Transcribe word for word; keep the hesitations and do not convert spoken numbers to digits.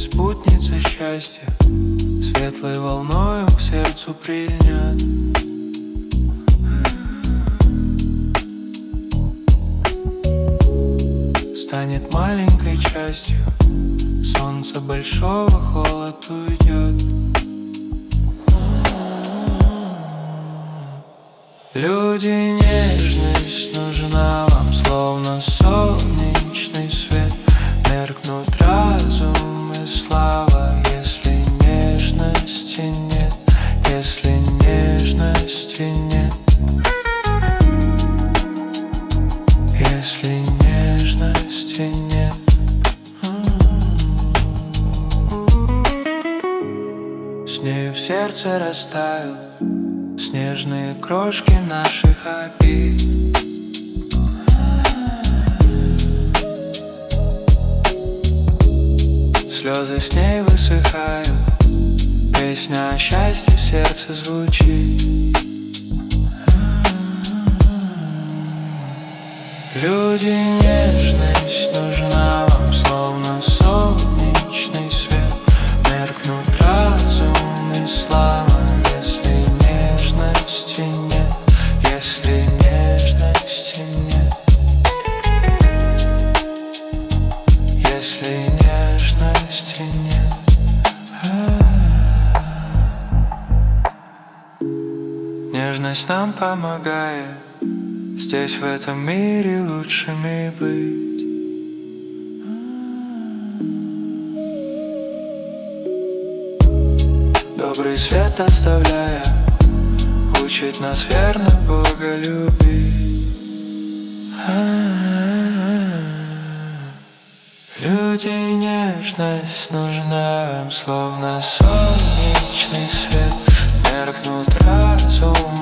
спутница счастья светлой волною к сердцу прильнет. Станет маленькой частью, солнце большого, холод уйдет. Люди, нежность нужна вам, словно солнечный свет. Меркнут разум и слава, если нежности нет, если нежности нет, если нежности нет. С нею в сердце растают снежные крошки наших обид. Слезы с ней высыхают, песня о счастье в сердце звучит. Люди, нежность нужна вам, словно солнечный свет. Меркнут разум и слава, если нежности нет, если нежности нет, если нежности нет. Нежность нам помогает здесь, в этом мире, лучшими быть. Добрый свет оставляя, учит нас верно Бога любить. Люди, нежность нужна вам, словно солнечный свет. Меркнут разум